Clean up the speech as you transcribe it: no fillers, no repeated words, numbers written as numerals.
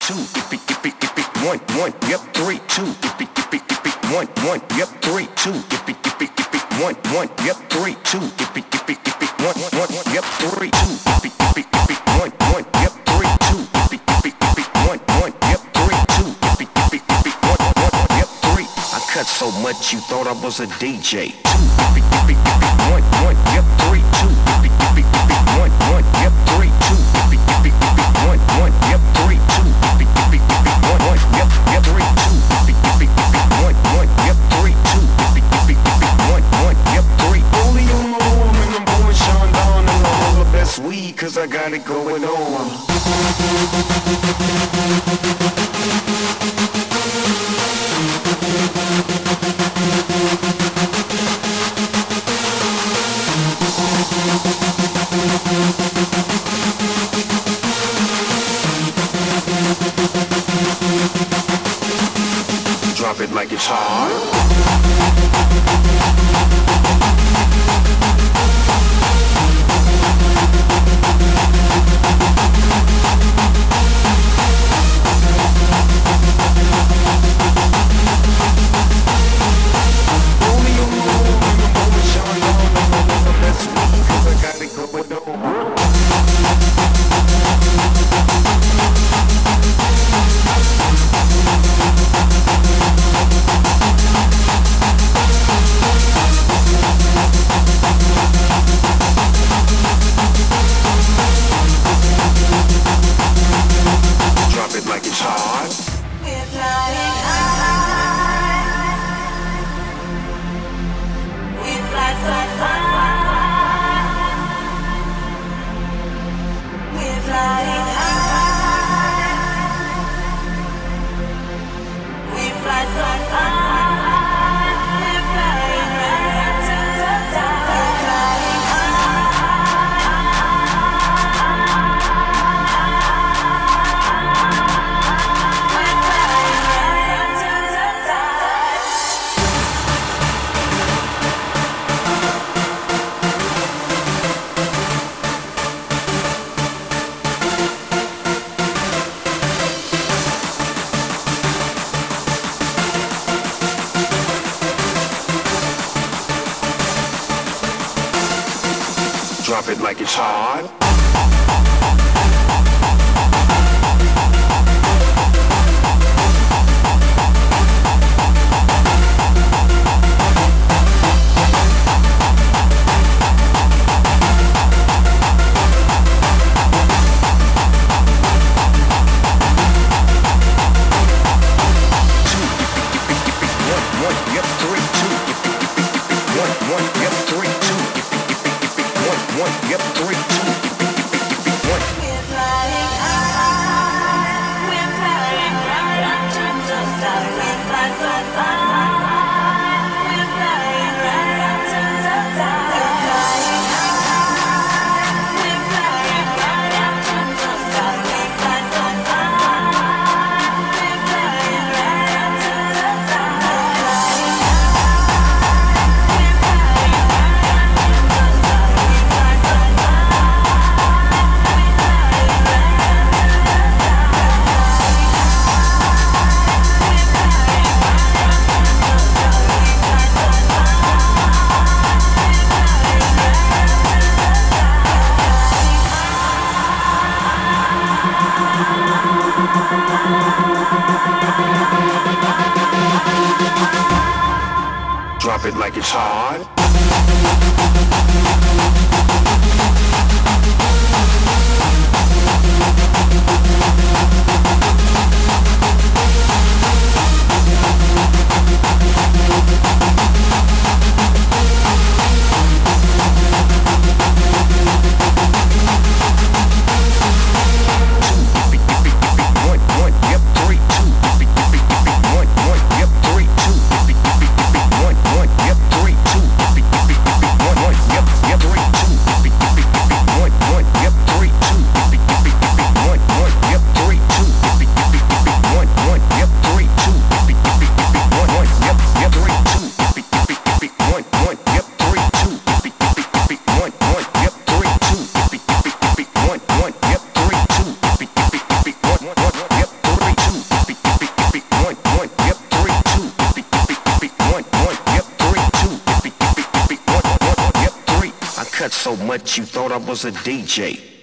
two, one, one, yep, three, two, one, one, yep, three, two, one, one, yep, three, two, one, one, yep, three, two, one, one, yep, three, two, one, one, yep, three, two, one, one, yep, three. I cut so much you thought I was a DJ. One, one, yep, three, two, one, one, yep, three, two, one, one, yep, three, two, one, one, yep, three, two, one, one, yep, three, two, one, one, yep, three. Only on my woman, I'm going Sean Don and all the best weed, cause I got it going on. Drop it like it's hard. Drop it like it's hard. Yep, three, two, one. We're flying high. We're flying right up to the stars. We fly so far. We're flying right up to the stars. We're flying high. We're flying right up to the stars. We fly so far. We're flying right up to the stars. We're flying high. We're flying right up to the stars. We fly so drop it like it's hard. One, one, yep, three, two, one, one, yep, three, two, one, one, cut so much you thought I was a DJ.